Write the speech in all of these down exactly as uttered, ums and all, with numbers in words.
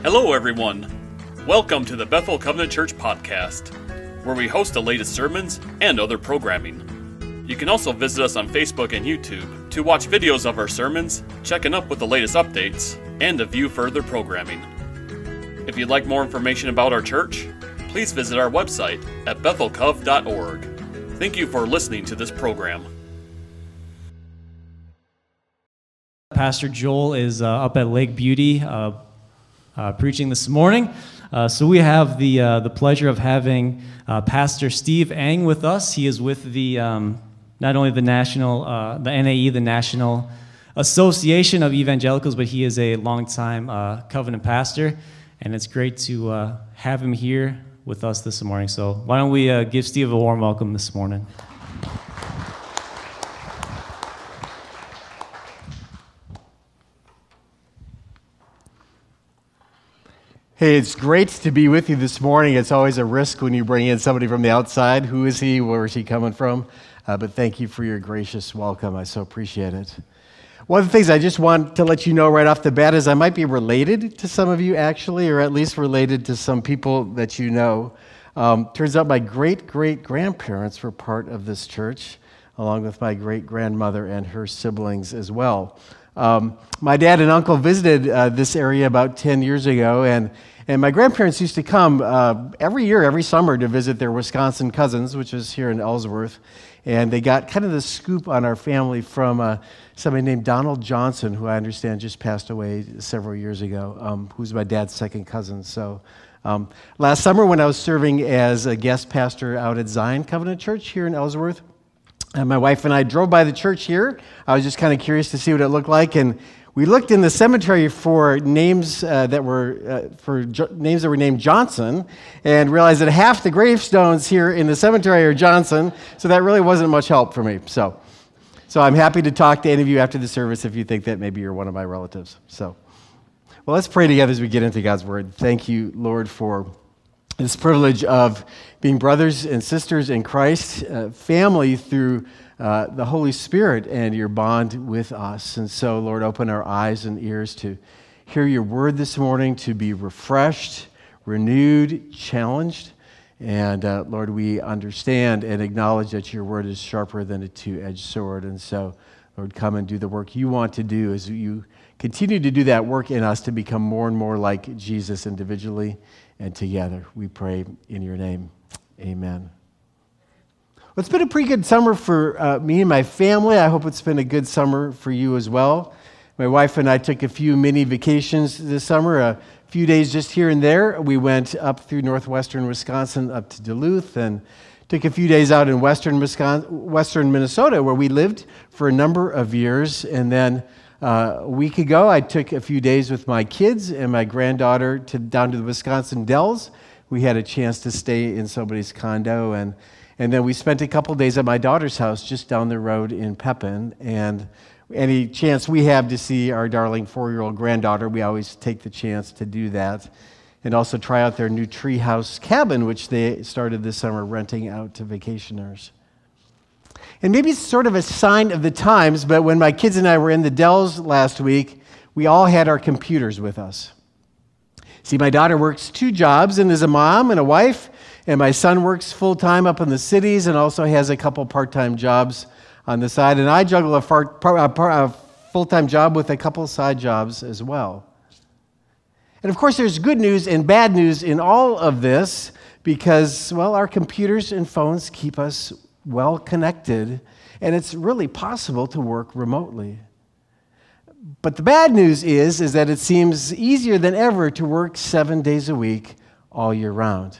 Hello, everyone. Welcome to the Bethel Covenant Church podcast, where we host the latest sermons and other programming. You can also visit us on Facebook and YouTube to watch videos of our sermons, checking up with the latest updates, and to view further programming. If you'd like more information about our church, please visit our website at bethel cov dot org. Thank you for listening to this program. Pastor Joel is uh, up at Lake Beauty uh, uh, preaching this morning. Uh, so we have the uh, the pleasure of having uh, Pastor Steve Eng with us. He is with the um, not only the national, uh, the N A E, the National Association of Evangelicals, but he is a longtime uh, covenant pastor, and it's great to uh, have him here with us this morning. So why don't we uh, give Steve a warm welcome this morning. Hey, it's great to be with you this morning. It's always a risk when you bring in somebody from the outside. Who is he? Where is he coming from? Uh, but thank you for your gracious welcome. I so appreciate it. One of the things I just want to let you know right off the bat is I might be related to some of you, actually, or at least related to some people that you know. Um, turns out my great-great-grandparents were part of this church, along with my great-grandmother and her siblings as well. Um, my dad and uncle visited uh, this area about ten years ago, and And my grandparents used to come uh, every year, every summer, to visit their Wisconsin cousins, which is here in Ellsworth. And they got kind of the scoop on our family from uh, somebody named Donald Johnson, who I understand just passed away several years ago, um, who's my dad's second cousin. So um, last summer, when I was serving as a guest pastor out at Zion Covenant Church here in Ellsworth, and my wife and I drove by the church here. I was just kind of curious to see what it looked like, and we looked in the cemetery for names uh, that were uh, for jo- names that were named Johnson, and realized that half the gravestones here in the cemetery are Johnson. So that really wasn't much help for me. So, so I'm happy to talk to any of you after the service if you think that maybe you're one of my relatives. So, well, let's pray together as we get into God's Word. Thank you, Lord, for this privilege of being brothers and sisters in Christ, uh, family through Uh, the Holy Spirit and your bond with us. And so, Lord, open our eyes and ears to hear your word this morning, to be refreshed, renewed, challenged. And uh, Lord, we understand and acknowledge that your word is sharper than a two-edged sword. And so, Lord, come and do the work you want to do as you continue to do that work in us to become more and more like Jesus individually and together. We pray in your name. Amen. Well, it's been a pretty good summer for uh, me and my family. I hope it's been a good summer for you as well. My wife and I took a few mini vacations this summer, a few days just here and there. We went up through northwestern Wisconsin up to Duluth and took a few days out in western Wisconsin, western Minnesota, where we lived for a number of years. And then uh, a week ago, I took a few days with my kids and my granddaughter to down to the Wisconsin Dells. We had a chance to stay in somebody's condo, and And then we spent a couple days at my daughter's house just down the road in Pepin. And any chance we have to see our darling four-year-old granddaughter, we always take the chance to do that. And also try out their new treehouse cabin, which they started this summer renting out to vacationers. And maybe it's sort of a sign of the times, but when my kids and I were in the Dells last week, we all had our computers with us. See, my daughter works two jobs and is a mom and a wife. And my son works full-time up in the cities and also has a couple part-time jobs on the side. And I juggle a, far, a full-time job with a couple side jobs as well. And of course, there's good news and bad news in all of this because, well, our computers and phones keep us well connected, and it's really possible to work remotely. But the bad news is, is that it seems easier than ever to work seven days a week all year round.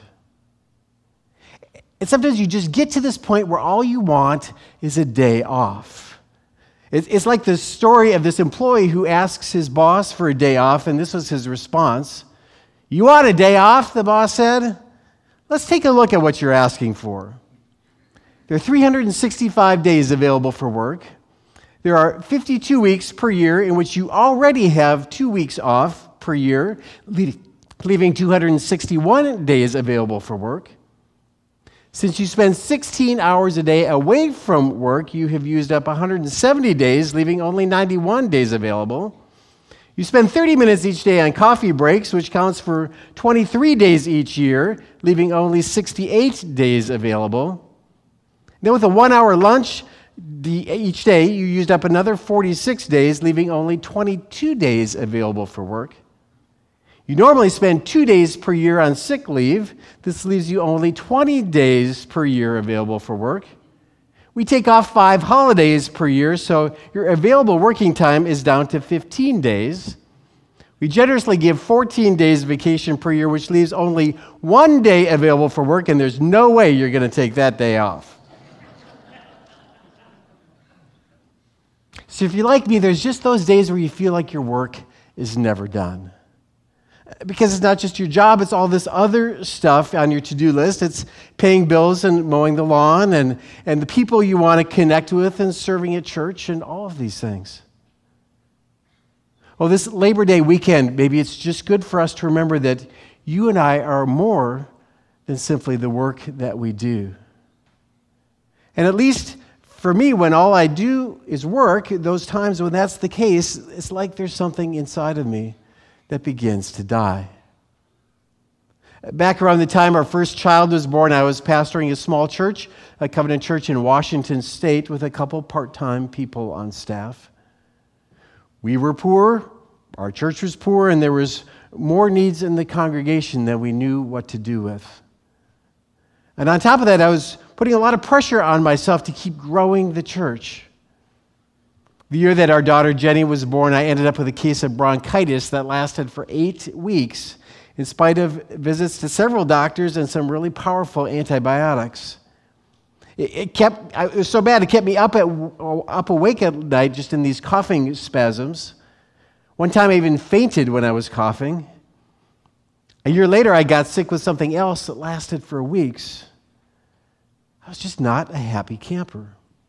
And sometimes you just get to this point where all you want is a day off. It's like the story of this employee who asks his boss for a day off, and this was his response. "You want a day off?" the boss said. "Let's take a look at what you're asking for. There are three hundred sixty-five days available for work. There are fifty-two weeks per year in which you already have two weeks off per year, leaving two hundred sixty-one days available for work. Since you spend sixteen hours a day away from work, you have used up one hundred seventy days, leaving only ninety-one days available. You spend thirty minutes each day on coffee breaks, which counts for twenty-three days each year, leaving only sixty-eight days available. Then with a one-hour lunch the, each day, you used up another forty-six days, leaving only twenty-two days available for work. You normally spend two days per year on sick leave. This leaves you only twenty days per year available for work. We take off five holidays per year, so your available working time is down to fifteen days. We generously give fourteen days vacation per year, which leaves only one day available for work, and there's no way you're going to take that day off. So if you're like me, there's just those days where you feel like your work is never done. Because it's not just your job, it's all this other stuff on your to-do list. It's paying bills and mowing the lawn and, and the people you want to connect with and serving at church and all of these things. Well, this Labor Day weekend, maybe it's just good for us to remember that you and I are more than simply the work that we do. And at least for me, when all I do is work, those times when that's the case, it's like there's something inside of me that begins to die. Back around the time our first child was born, I was pastoring a small church, a Covenant church in Washington State, with a couple part-time people on staff. We were poor, our church was poor, and there was more needs in the congregation than we knew what to do with. And on top of that, I was putting a lot of pressure on myself to keep growing the church. The year that our daughter Jenny was born, I ended up with a case of bronchitis that lasted for eight weeks, in spite of visits to several doctors and some really powerful antibiotics. It, it kept it was so bad it kept me up at up awake at night just in these coughing spasms. One time I even fainted when I was coughing. A year later, I got sick with something else that lasted for weeks. I was just not a happy camper.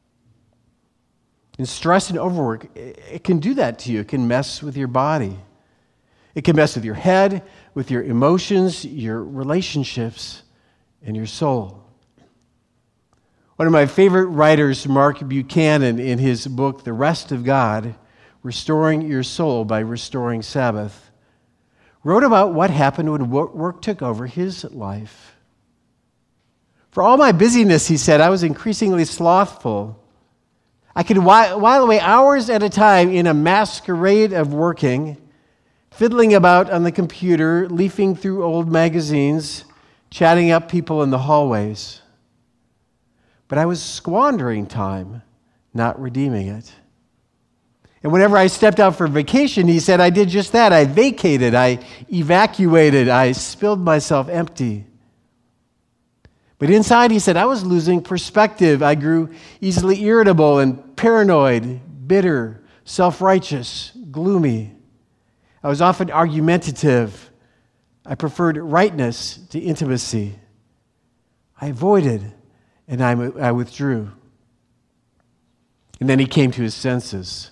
And stress and overwork, it can do that to you. It can mess with your body. It can mess with your head, with your emotions, your relationships, and your soul. One of my favorite writers, Mark Buchanan, in his book, The Rest of God, Restoring Your Soul by Restoring Sabbath, wrote about what happened when work took over his life. For all my busyness, he said, I was increasingly slothful. I could while away hours at a time in a masquerade of working, fiddling about on the computer, leafing through old magazines, chatting up people in the hallways. But I was squandering time, not redeeming it. And whenever I stepped out for vacation, he said, I did just that. I vacated, I evacuated, I spilled myself empty. But inside, he said, I was losing perspective. I grew easily irritable and paranoid, bitter, self-righteous, gloomy. I was often argumentative. I preferred rightness to intimacy. I avoided and I, I withdrew. And then he came to his senses.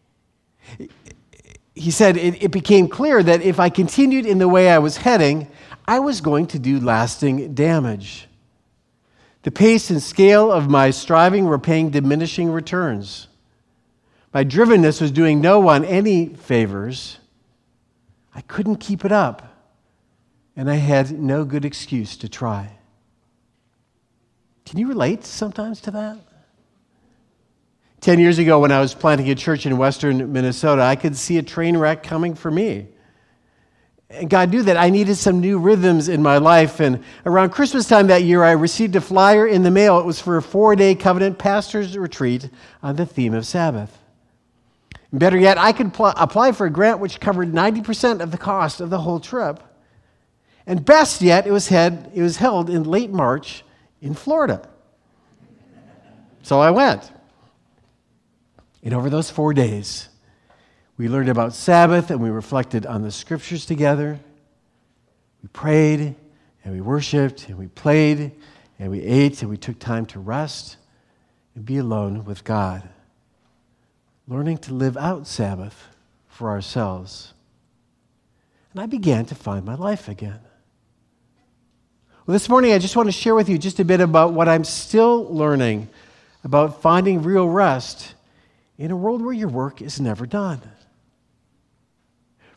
He said, it, it became clear that if I continued in the way I was heading, I was going to do lasting damage. The pace and scale of my striving were paying diminishing returns. My drivenness was doing no one any favors. I couldn't keep it up, and I had no good excuse to try. Can you relate sometimes to that? Ten years ago, when I was planting a church in western Minnesota, I could see a train wreck coming for me. And God knew that I needed some new rhythms in my life. And around Christmas time that year, I received a flyer in the mail. It was for a four-day Covenant Pastors Retreat on the theme of Sabbath. And better yet, I could pl- apply for a grant which covered ninety percent of the cost of the whole trip. And best yet, it was, had, it was held in late March in Florida. So I went. And over those four days, we learned about Sabbath and we reflected on the scriptures together. We prayed and we worshiped and we played and we ate and we took time to rest and be alone with God. Learning to live out Sabbath for ourselves. And I began to find my life again. Well, this morning I just want to share with you just a bit about what I'm still learning about finding real rest in a world where your work is never done.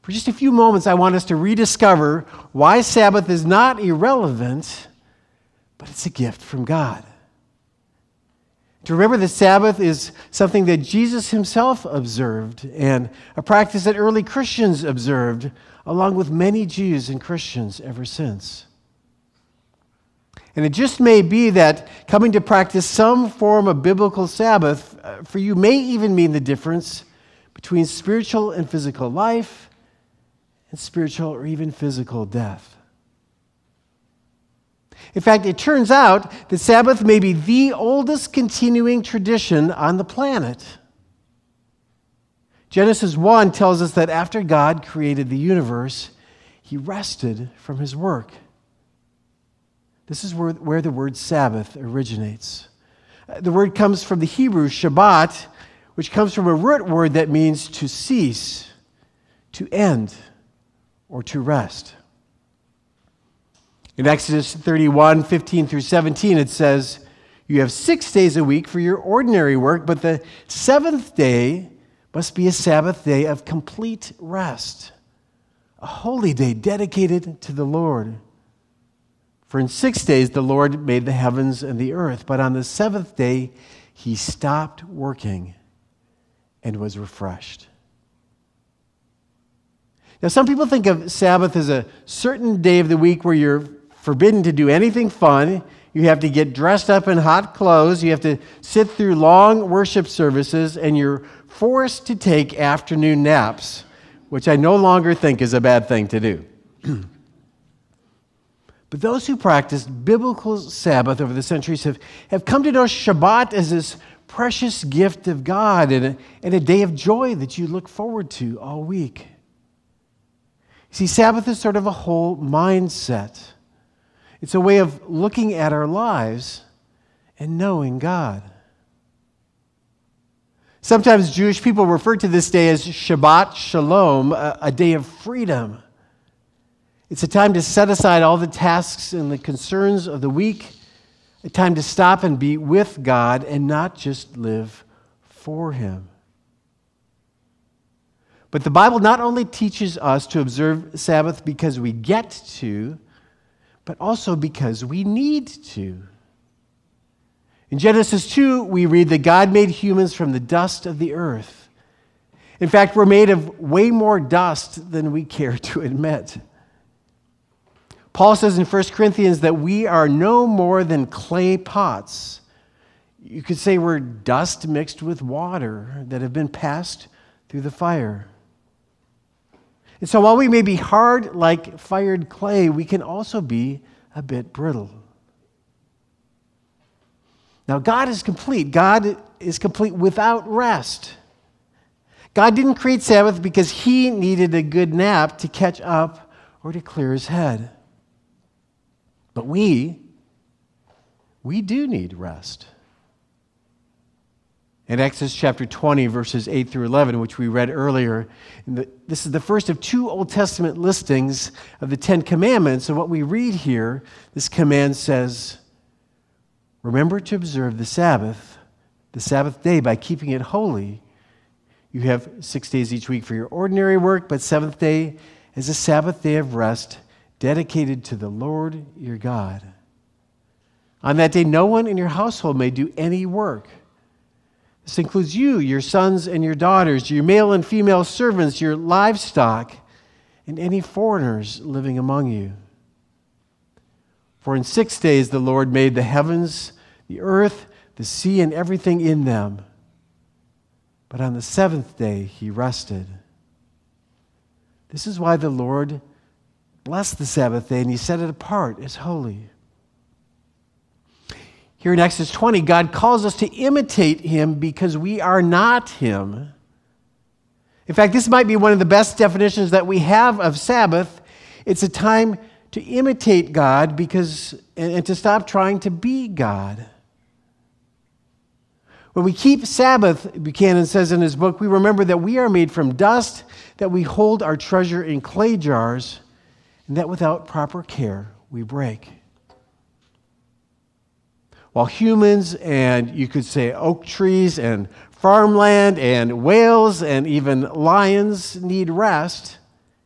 For just a few moments, I want us to rediscover why Sabbath is not irrelevant, but it's a gift from God. To remember that Sabbath is something that Jesus himself observed and a practice that early Christians observed, along with many Jews and Christians ever since. And it just may be that coming to practice some form of biblical Sabbath uh, for you may even mean the difference between spiritual and physical life and spiritual or even physical death. In fact, it turns out that Sabbath may be the oldest continuing tradition on the planet. Genesis one tells us that after God created the universe, he rested from his work. This is where, where the word Sabbath originates. The word comes from the Hebrew Shabbat, which comes from a root word that means to cease, to end, or to rest. In Exodus thirty-one, fifteen through seventeen, it says, "You have six days a week for your ordinary work, but the seventh day must be a Sabbath day of complete rest, a holy day dedicated to the Lord. For in six days the Lord made the heavens and the earth, but on the seventh day he stopped working and was refreshed." Now, some people think of Sabbath as a certain day of the week where you're forbidden to do anything fun. You have to get dressed up in hot clothes. You have to sit through long worship services, and you're forced to take afternoon naps, which I no longer think is a bad thing to do. But those who practiced biblical Sabbath over the centuries have, have come to know Shabbat as this precious gift of God and a, and a day of joy that you look forward to all week. See, Sabbath is sort of a whole mindset. It's a way of looking at our lives and knowing God. Sometimes Jewish people refer to this day as Shabbat Shalom, a, a day of freedom. It's a time to set aside all the tasks and the concerns of the week, a time to stop and be with God and not just live for Him. But the Bible not only teaches us to observe Sabbath because we get to, but also because we need to. In Genesis two, we read that God made humans from the dust of the earth. In fact, we're made of way more dust than we care to admit. Paul says in First Corinthians that we are no more than clay pots. You could say we're dust mixed with water that have been passed through the fire. And so while we may be hard like fired clay, we can also be a bit brittle. Now, God is complete. God is complete without rest. God didn't create Sabbath because He needed a good nap to catch up or to clear His head. But we, we do need rest. In Exodus chapter twenty, verses eight through eleven, which we read earlier, this is the first of two Old Testament listings of the Ten Commandments. And what we read here, this command says, "Remember to observe the Sabbath, the Sabbath day, by keeping it holy. You have six days each week for your ordinary work, but seventh day is a Sabbath day of rest, dedicated to the Lord your God. On that day, no one in your household may do any work. This includes you, your sons and your daughters, your male and female servants, your livestock, and any foreigners living among you. For in six days the Lord made the heavens, the earth, the sea, and everything in them. But on the seventh day He rested." This is why the Lord blessed the Sabbath day and He set it apart as holy. Here in Exodus twenty, God calls us to imitate Him because we are not Him. In fact, this might be one of the best definitions that we have of Sabbath. It's a time to imitate God because, and to stop trying to be God. When we keep Sabbath, Buchanan says in his book, we remember that we are made from dust, that we hold our treasure in clay jars, and that without proper care we break. While humans and you could say oak trees and farmland and whales and even lions need rest,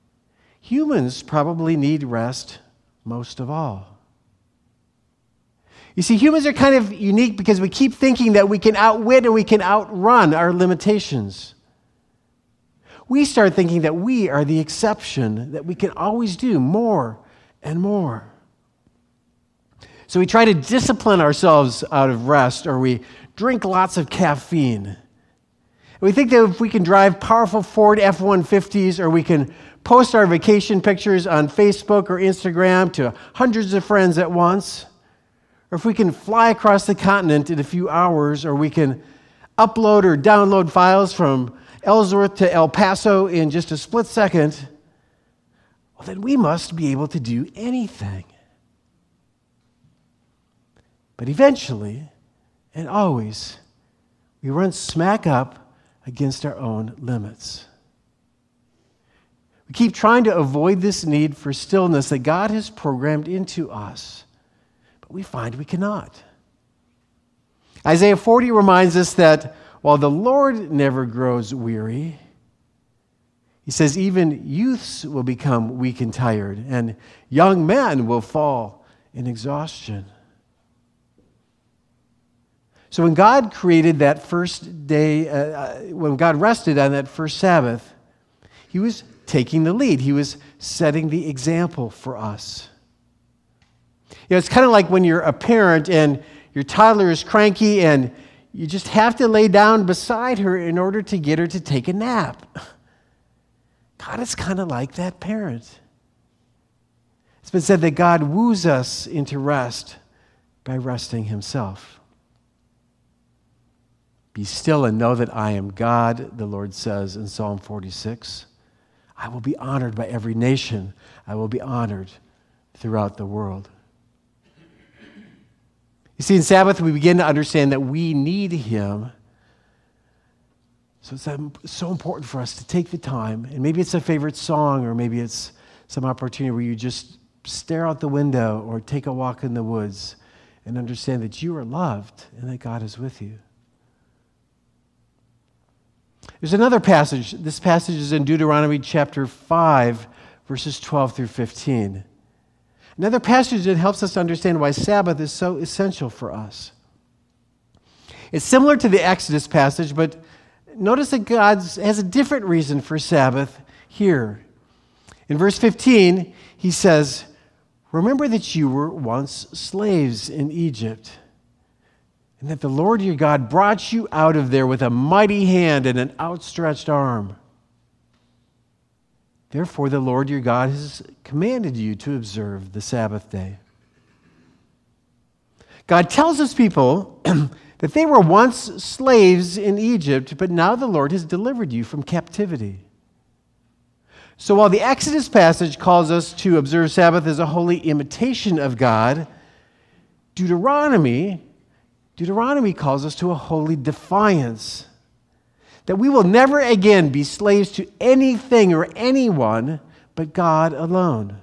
humans probably need rest most of all. You see, humans are kind of unique because we keep thinking that we can outwit and we can outrun our limitations. We start thinking that we are the exception, that we can always do more and more. So we try to discipline ourselves out of rest, or we drink lots of caffeine. And we think that if we can drive powerful Ford F one fifties, or we can post our vacation pictures on Facebook or Instagram to hundreds of friends at once, or if we can fly across the continent in a few hours, or we can upload or download files from Ellsworth to El Paso in just a split second, well, then we must be able to do anything. But eventually, and always, we run smack up against our own limits. We keep trying to avoid this need for stillness that God has programmed into us, but we find we cannot. Isaiah forty reminds us that while the Lord never grows weary, he says even youths will become weak and tired, and young men will fall in exhaustion. So when God created that first day, uh, when God rested on that first Sabbath, he was taking the lead. He was setting the example for us. You know, it's kind of like when you're a parent and your toddler is cranky and you just have to lay down beside her in order to get her to take a nap. God is kind of like that parent. It's been said that God woos us into rest by resting himself. Be still and know that I am God, the Lord says in Psalm forty-six. I will be honored by every nation. I will be honored throughout the world. You see, in Sabbath, we begin to understand that we need him. So it's so important for us to take the time, and maybe it's a favorite song, or maybe it's some opportunity where you just stare out the window or take a walk in the woods and understand that you are loved and that God is with you. There's another passage. This passage is in Deuteronomy chapter five, verses twelve through fifteen. Another passage that helps us understand why Sabbath is so essential for us. It's similar to the Exodus passage, but notice that God has a different reason for Sabbath here. In verse fifteen, he says, remember that you were once slaves in Egypt, and that the Lord your God brought you out of there with a mighty hand and an outstretched arm. Therefore, the Lord your God has commanded you to observe the Sabbath day. God tells his people that they were once slaves in Egypt, but now the Lord has delivered you from captivity. So while the Exodus passage calls us to observe Sabbath as a holy imitation of God, Deuteronomy, Deuteronomy calls us to a holy defiance, that we will never again be slaves to anything or anyone but God alone.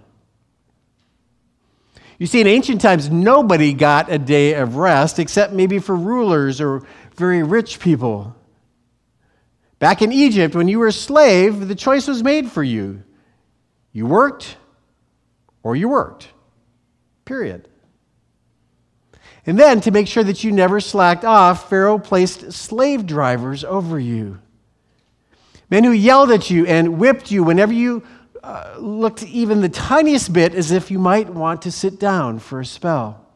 You see, in ancient times, nobody got a day of rest except maybe for rulers or very rich people. Back in Egypt, when you were a slave, the choice was made for you. You worked or you worked. Period. And then, to make sure that you never slacked off, Pharaoh placed slave drivers over you. Men who yelled at you and whipped you whenever you uh, looked even the tiniest bit as if you might want to sit down for a spell.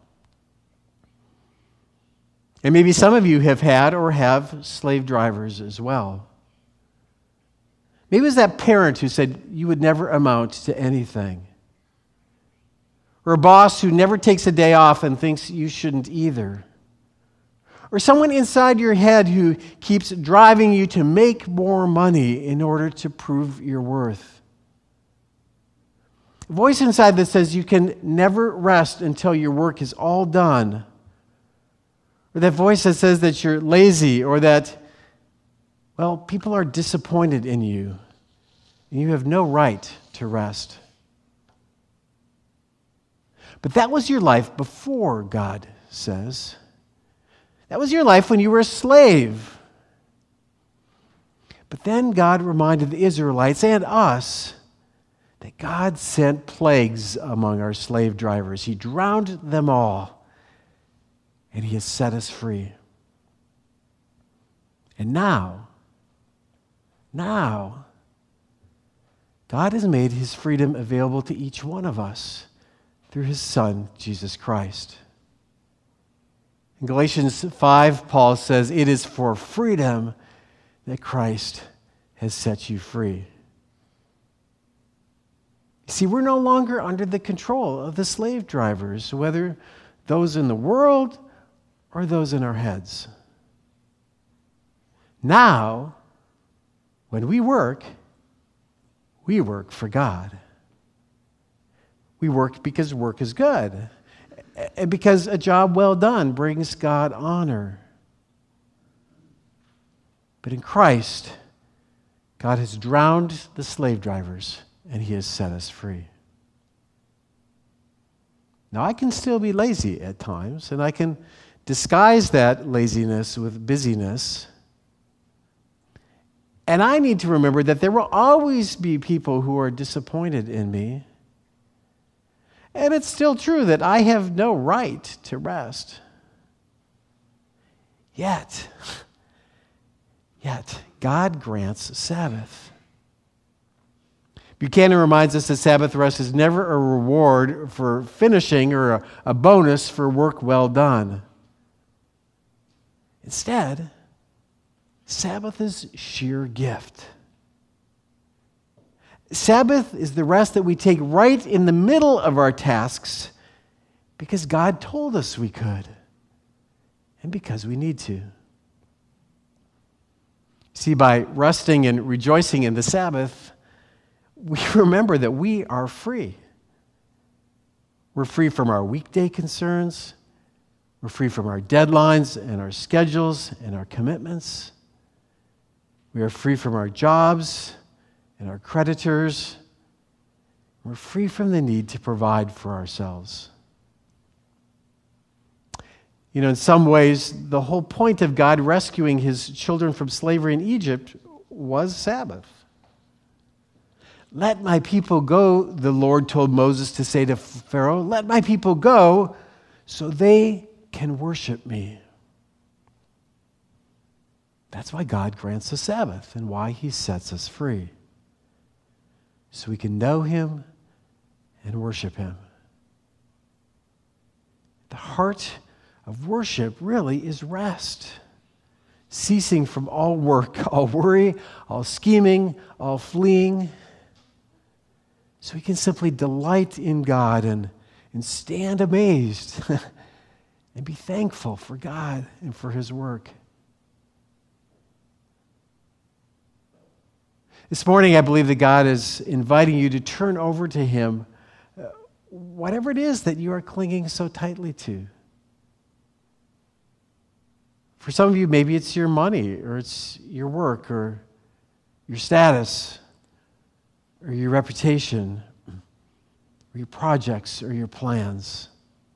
And maybe some of you have had or have slave drivers as well. Maybe it was that parent who said you would never amount to anything. Or a boss who never takes a day off and thinks you shouldn't either. Or someone inside your head who keeps driving you to make more money in order to prove your worth. A voice inside that says you can never rest until your work is all done. Or that voice that says that you're lazy, or that, well, people are disappointed in you and you have no right to rest. But that was your life before, God says. That was your life when you were a slave. But then God reminded the Israelites and us that that God sent plagues among our slave drivers. He drowned them all, and he has set us free. And now, now, God has made his freedom available to each one of us through his Son, Jesus Christ. In Galatians five, Paul says, "It is for freedom that Christ has set you free." See, we're no longer under the control of the slave drivers, whether those in the world or those in our heads. Now, when we work, we work for God. We work because work is good, and because a job well done brings God honor. But in Christ, God has drowned the slave drivers, and he has set us free. Now, I can still be lazy at times, and I can disguise that laziness with busyness. And I need to remember that there will always be people who are disappointed in me. And it's still true that I have no right to rest. Yet, yet, God grants Sabbath. Buchanan reminds us that Sabbath rest is never a reward for finishing or a, a bonus for work well done. Instead, Sabbath is sheer gift. Sabbath is the rest that we take right in the middle of our tasks because God told us we could and because we need to. See, by resting and rejoicing in the Sabbath, we remember that we are free. We're free from our weekday concerns. We're free from our deadlines and our schedules and our commitments. We are free from our jobs and our creditors. We're free from the need to provide for ourselves. You know, in some ways, the whole point of God rescuing his children from slavery in Egypt was Sabbath. Let my people go, the Lord told Moses to say to Pharaoh, let my people go so they can worship me. That's why God grants the Sabbath and why he sets us free. So we can know him and worship him. The heart of worship really is rest. Ceasing from all work, all worry, all scheming, all fleeing. So we can simply delight in God and, and stand amazed and be thankful for God and for his work. This morning, I believe that God is inviting you to turn over to him uh, whatever it is that you are clinging so tightly to. For some of you, maybe it's your money, or it's your work, or your status, or your reputation, or your projects, or your plans.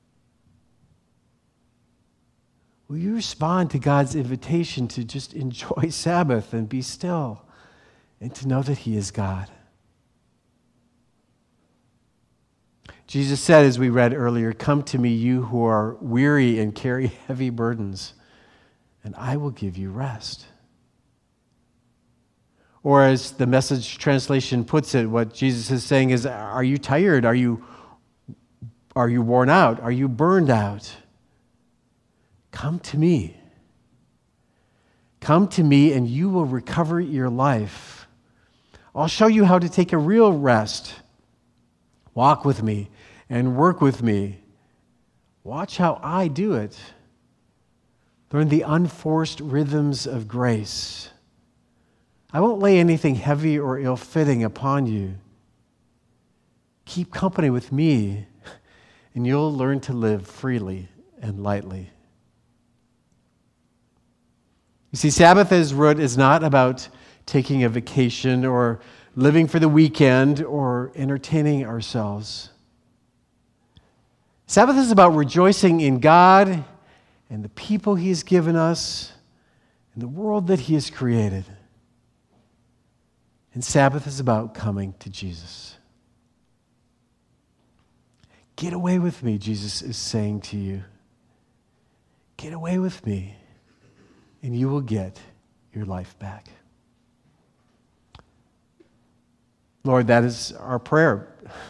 Will you respond to God's invitation to just enjoy Sabbath and be still and to know that he is God? Jesus said, as we read earlier, "Come to me, you who are weary and carry heavy burdens, and I will give you rest." Or as the Message translation puts it, what Jesus is saying is, are you tired? Are you, are you worn out? Are you burned out? Come to me. Come to me and you will recover your life. I'll show you how to take a real rest. Walk with me and work with me. Watch how I do it. Learn the unforced rhythms of grace. I won't lay anything heavy or ill-fitting upon you. Keep company with me, and you'll learn to live freely and lightly. You see, Sabbath as root is not about taking a vacation or living for the weekend or entertaining ourselves. Sabbath is about rejoicing in God and the people he's given us and the world that he has created. And Sabbath is about coming to Jesus. Get away with me, Jesus is saying to you. Get away with me, and you will get your life back. Lord, that is our prayer.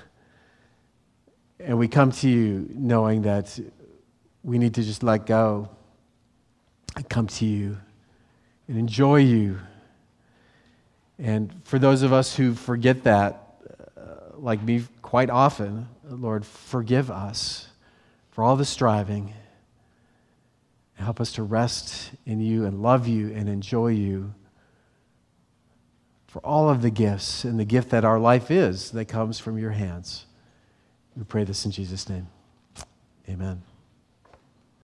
And we come to you knowing that we need to just let go and come to you and enjoy you. And for those of us who forget that, uh, like me quite often, Lord, forgive us for all the striving. Help us to rest in you and love you and enjoy you for all of the gifts and the gift that our life is that comes from your hands. We pray this in Jesus' name. Amen.